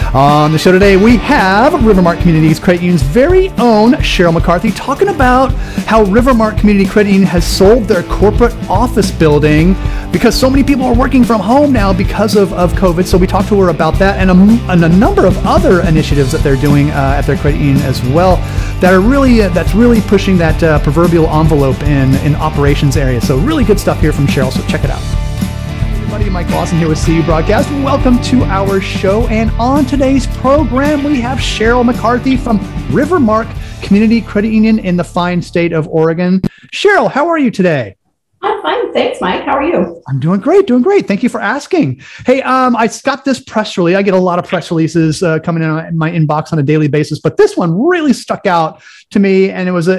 On the show today, we have Rivermark Community's Credit Union's very own Cheryl McCarthy talking about how Rivermark Community Credit Union has sold their corporate office building because so many people are working from home now because of COVID. So we talked to her about that and a number of other initiatives that they're doing at their credit union as well that are that's really pushing that proverbial envelope in operations area. So really good stuff here from Cheryl. So check it out. Everybody, Mike Lawson here with CU Broadcast. Welcome to our show. And on today's program, we have Cheryl McCarthy from Rivermark Community Credit Union in the fine state of Oregon. Cheryl, how are you today? I'm fine. Thanks, Mike. How are you? I'm doing great. Thank you for asking. Hey, I got this press release. I get a lot of press releases coming in my inbox on a daily basis, but this one really stuck out to me, and it was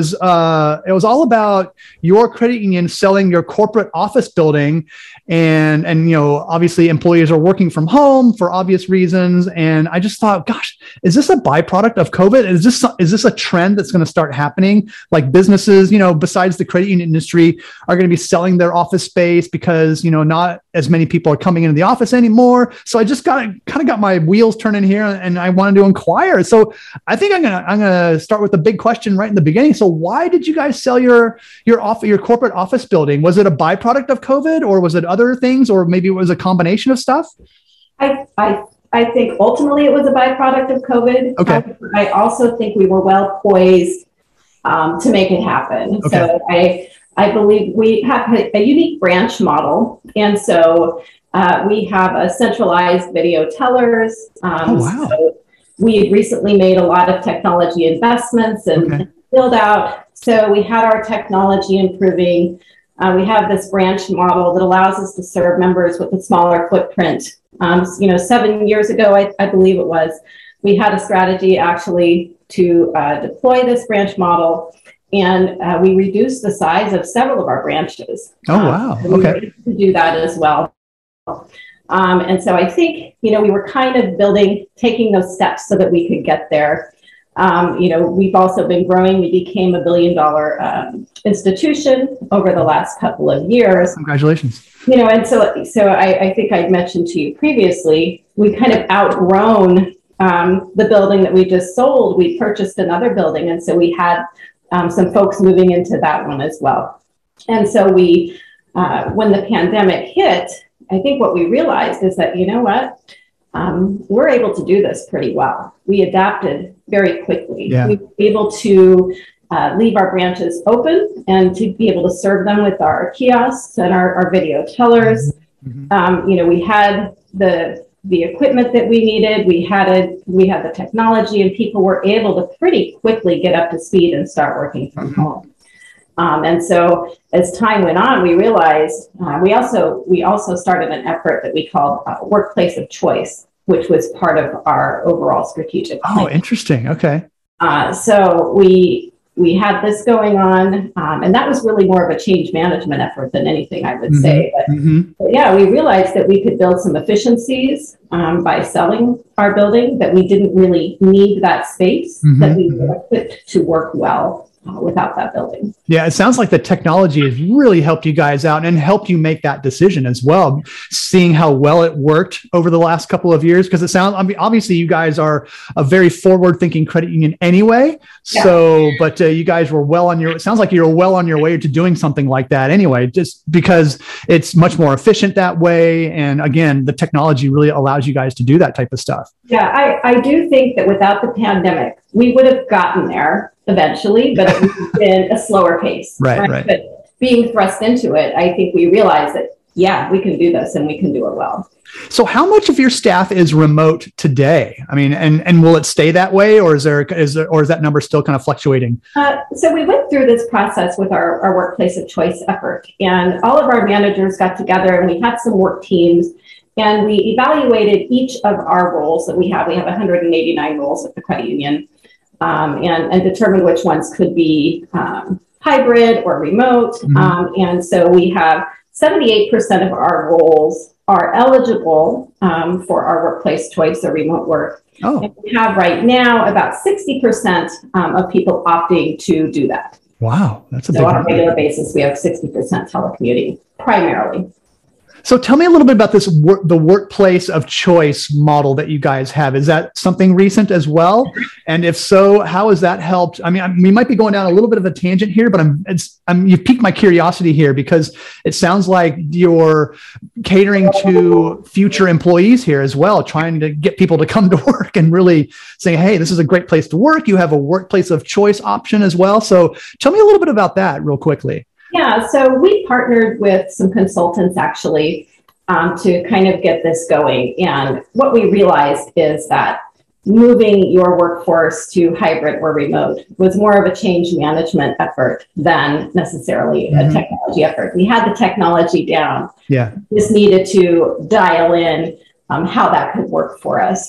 all about your credit union selling your corporate office building, and obviously employees are working from home for obvious reasons, and I just thought, gosh, is this a byproduct of COVID? Is this a trend that's going to start happening? Like businesses, besides the credit union industry, are going to be selling their office space because not as many people are coming into the office anymore. So I just got my wheels turning here, and I wanted to inquire. So I think I'm gonna start with the big question right in the beginning. So why did you guys sell your corporate office building? Was it a byproduct of COVID, or was it other things, or maybe it was a combination of stuff? I think ultimately it was a byproduct of COVID. Okay. I also think we were well poised to make it happen. Okay. So I believe we have a unique branch model, and so we have a centralized video tellers. Oh, wow. So we had recently made a lot of technology investments and build out. So we had our technology improving. We have this branch model that allows us to serve members with a smaller footprint. 7 years ago, I believe it was, we had a strategy actually to deploy this branch model, and we reduced the size of several of our branches. Oh, wow. We were able to do that as well. And so I think, we were kind of taking those steps so that we could get there. We've also been growing. We became $1 billion institution over the last couple of years. Congratulations. And so I think I mentioned to you previously, we kind of outgrown the building that we just sold. We purchased another building. And so we had some folks moving into that one as well. And so when the pandemic hit, I think what we realized is that, we're able to do this pretty well. We adapted very quickly. Yeah. We were able to leave our branches open and to be able to serve them with our kiosks and our video tellers. Mm-hmm. We had the equipment that we needed. We had the technology, and people were able to pretty quickly get up to speed and start working from home. And so as time went on, we realized we also started an effort that we called Workplace of Choice, which was part of our overall strategic plan. Oh, interesting. Okay. So we had this going on, and that was really more of a change management effort than anything, I would say. But yeah, we realized that we could build some efficiencies by selling our building, that we didn't really need that space, that we were equipped to work well without that building. Yeah, it sounds like the technology has really helped you guys out and helped you make that decision as well, seeing how well it worked over the last couple of years. Because obviously you guys are a very forward-thinking credit union anyway. Yeah. So, but you guys were it sounds like you're well on your way to doing something like that anyway, just because it's much more efficient that way. And again, the technology really allows you guys to do that type of stuff. Yeah, I do think that without the pandemic, we would have gotten there eventually, but it would have been a slower pace. Right. But being thrust into it, I think we realized that, yeah, we can do this and we can do it well. So how much of your staff is remote today? I mean, and will it stay that way, or is that number still kind of fluctuating? So we went through this process with our Workplace of Choice effort, and all of our managers got together and we had some work teams, and we evaluated each of our roles that we have. We have 189 roles at the credit union. And determine which ones could be hybrid or remote. And so we have 78% of our roles are eligible for our workplace choice or remote work. Oh. And we have right now about 60% of people opting to do that. Wow, that's a big So on a regular basis, we have 60% telecommuting primarily. So tell me a little bit about this the workplace of choice model that you guys have. Is that something recent as well? And if so, how has that helped? I mean, we might be going down a little bit of a tangent here, but you've piqued my curiosity here because it sounds like you're catering to future employees here as well, trying to get people to come to work and really saying, hey, this is a great place to work. You have a workplace of choice option as well. So tell me a little bit about that real quickly. Yeah, so we partnered with some consultants actually to kind of get this going. And what we realized is that moving your workforce to hybrid or remote was more of a change management effort than necessarily a technology effort. We had the technology down. Yeah. Just needed to dial in how that could work for us.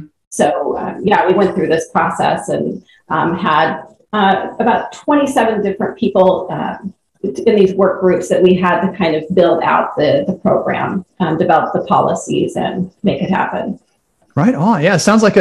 So, we went through this process and had about 27 different people in these work groups that we had to kind of build out the program, develop the policies and make it happen. Right on. Yeah. It sounds like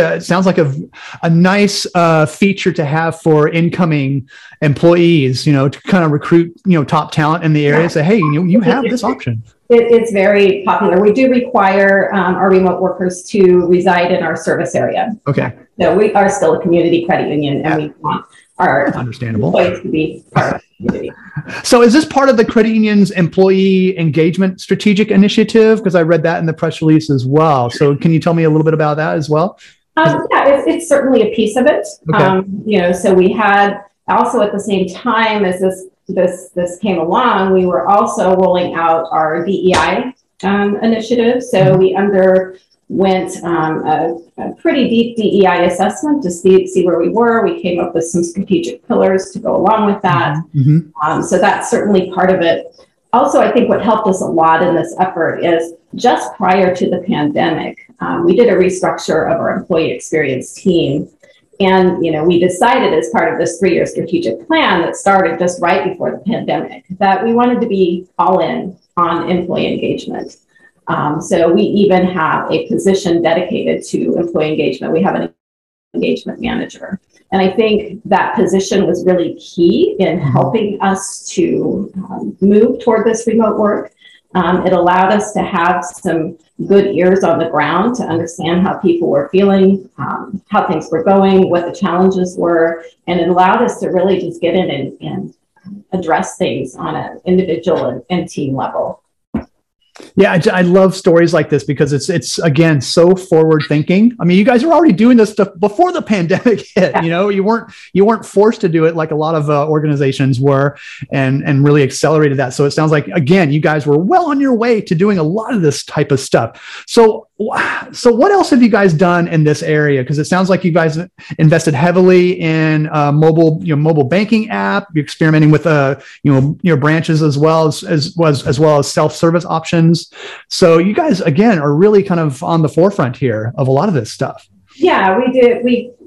a nice feature to have for incoming employees, to kind of recruit, top talent in the area. Say, hey, you have this option. It's very popular. We do require our remote workers to reside in our service area. Okay. So we are still a community credit union, and we want our employees to be part of the community. So is this part of the credit union's employee engagement strategic initiative? Because I read that in the press release as well. So can you tell me a little bit about that as well? It's certainly a piece of it. Okay. So we had also at the same time as this came along, we were also rolling out our DEI initiative. So we underwent a pretty deep DEI assessment to see where we were. We came up with some strategic pillars to go along with that. So that's certainly part of it. Also, I think what helped us a lot in this effort is just prior to the pandemic, we did a restructure of our employee experience team. And, we decided as part of this 3-year strategic plan that started just right before the pandemic that we wanted to be all in on employee engagement. So we even have a position dedicated to employee engagement. We have an engagement manager. And I think that position was really key in helping us to move toward this remote work. It allowed us to have some good ears on the ground to understand how people were feeling, how things were going, what the challenges were. And it allowed us to really just get in and address things on an individual and team level. Yeah, I love stories like this because it's again so forward thinking. I mean, you guys were already doing this stuff before the pandemic hit. Yeah. You weren't forced to do it like a lot of organizations were, and really accelerated that. So it sounds like again, you guys were well on your way to doing a lot of this type of stuff. So what else have you guys done in this area? Because it sounds like you guys invested heavily in mobile banking app. You're experimenting with your branches as well as self-service options. So you guys again are really kind of on the forefront here of a lot of this stuff. Yeah, we did.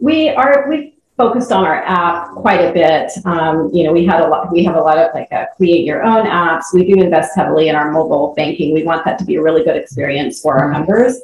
We focused on our app quite a bit. We have a lot of create your own apps. We do invest heavily in our mobile banking. We want that to be a really good experience for our members.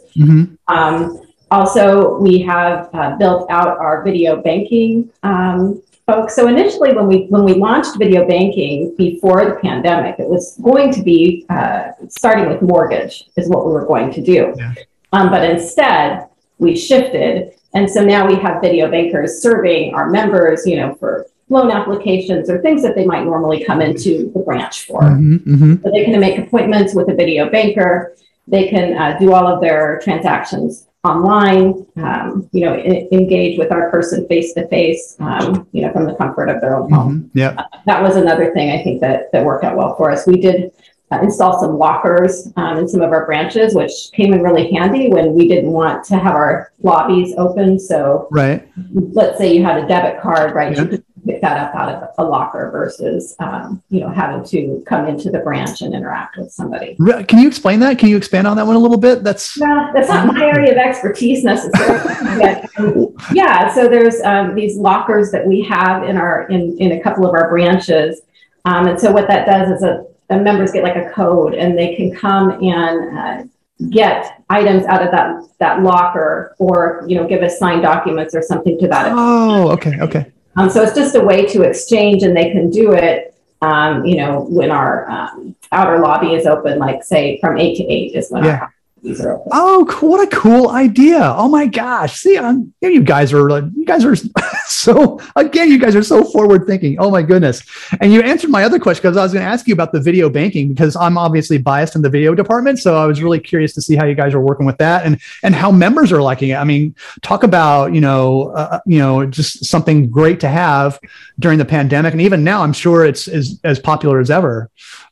Also, we have built out our video banking folks. So initially, when we launched video banking before the pandemic, it was going to be starting with mortgage is what we were going to do. Yeah. But instead, we shifted. And so now we have video bankers serving our members, for loan applications or things that they might normally come into the branch for. So they can make appointments with a video banker. They can do all of their transactions online, engage with our person face-to-face, from the comfort of their own home. That was another thing I think that worked out well for us. We did install some lockers in some of our branches, which came in really handy when we didn't want to have our lobbies open. So let's say you had a debit card, right? Yeah. You could pick that up out of a locker versus, having to come into the branch and interact with somebody. Can you explain that? Can you expand on that one a little bit? That's not my area of expertise necessarily. But, so there's these lockers that we have in a couple of our branches. And so what that does is the members get like a code and they can come and get items out of that locker or, give us signed documents or something to that effect. Oh, okay. So it's just a way to exchange and they can do it When our outer lobby is open, like say from 8 to 8 is when our coffees are open. Oh, what a cool idea. Oh my gosh. See, you guys are so, again, you guys are so forward thinking. Oh my goodness. And you answered my other question, because I was going to ask you about the video banking, because I'm obviously biased in the video department. So I was really curious to see how you guys are working with that and how members are liking it. I mean, talk about, just something great to have during the pandemic. And even now, I'm sure it's as popular as ever.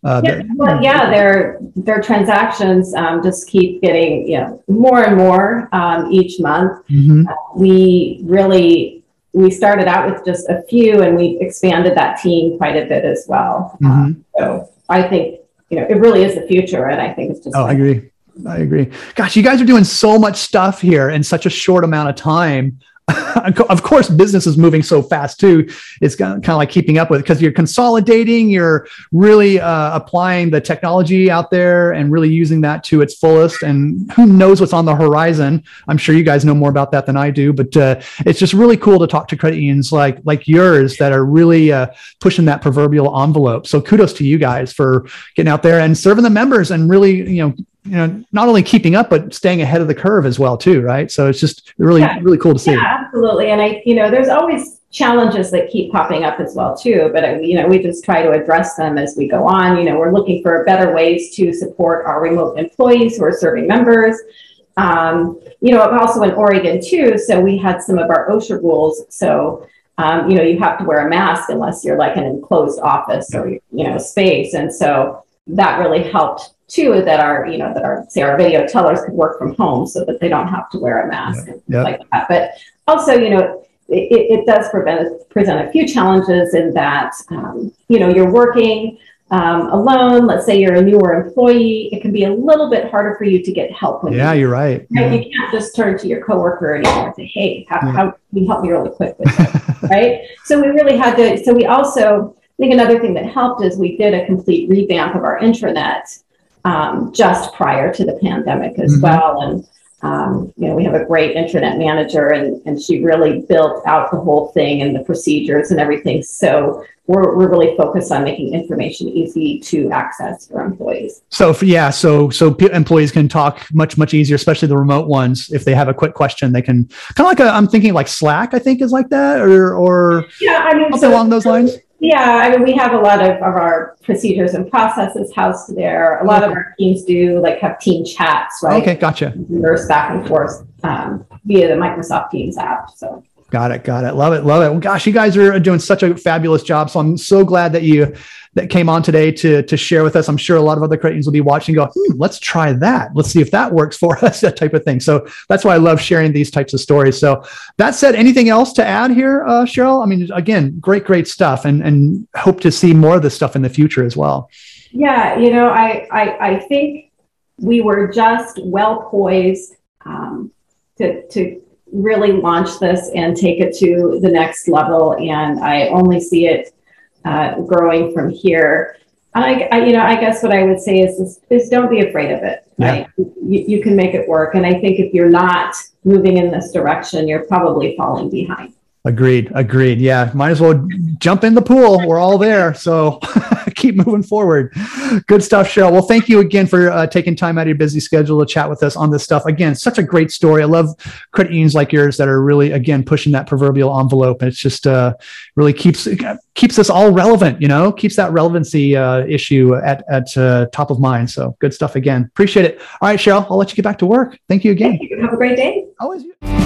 Their transactions just keep getting more and more each month. We started out with just a few, and we expanded that team quite a bit as well. So I think it really is the future, and I think it's just. I agree. Gosh, you guys are doing so much stuff here in such a short amount of time. Of course, business is moving so fast too. It's kind of like keeping up with it, because you're consolidating, you're really applying the technology out there and really using that to its fullest. And who knows what's on the horizon? I'm sure you guys know more about that than I do, but it's just really cool to talk to credit unions like yours that are really pushing that proverbial envelope. So kudos to you guys for getting out there and serving the members and really, not only keeping up, but staying ahead of the curve as well too, right? So it's just really cool to see. Yeah, absolutely. And there's always challenges that keep popping up as well too, but we just try to address them as we go on. We're looking for better ways to support our remote employees who are serving members. Also in Oregon too, so we had some of our OSHA rules. So you have to wear a mask unless you're like an enclosed office or space, and so that really helped too, that our video tellers could work from home so that they don't have to wear a mask and like that. But also, it does present a few challenges in that, you're working alone. Let's say you're a newer employee. It can be a little bit harder for you to get help. You're right. You can't just turn to your coworker anymore and say, hey, how can you help me really quick with this, right? So we really had to, so we also, I think another thing that helped is we did a complete revamp of our intranet just prior to the pandemic as well. And, we have a great intranet manager, and she really built out the whole thing and the procedures and everything. So we're really focused on making information easy to access for employees. So employees can talk much easier, especially the remote ones. If they have a quick question, they can kind of I'm thinking like Slack, I think is like that, or something along those lines. Yeah, we have a lot of our procedures and processes housed there. A lot of our teams do have team chats, right? Okay, gotcha. Nurse back and forth via the Microsoft Teams app. So got it. Love it. Well, gosh, you guys are doing such a fabulous job. So I'm so glad that came on today to share with us. I'm sure a lot of other credit unions will be watching and go, let's try that. Let's see if that works for us, that type of thing. So that's why I love sharing these types of stories. So that said, anything else to add here, Cheryl? I mean, again, great stuff, and hope to see more of this stuff in the future as well. Yeah, I think we were just well poised to really launch this and take it to the next level. And I only see it growing from here. I guess what I would say is don't be afraid of it. Right? You can make it work. And I think if you're not moving in this direction, you're probably falling behind. Agreed. Yeah. Might as well jump in the pool. We're all there. So keep moving forward. Good stuff, Cheryl. Well, thank you again for taking time out of your busy schedule to chat with us on this stuff. Again, such a great story. I love credit unions like yours that are really, again, pushing that proverbial envelope. And it's just really keeps us all relevant, keeps that relevancy issue at top of mind. So good stuff again. Appreciate it. All right, Cheryl, I'll let you get back to work. Thank you again. Thank you. Have a great day. Always you.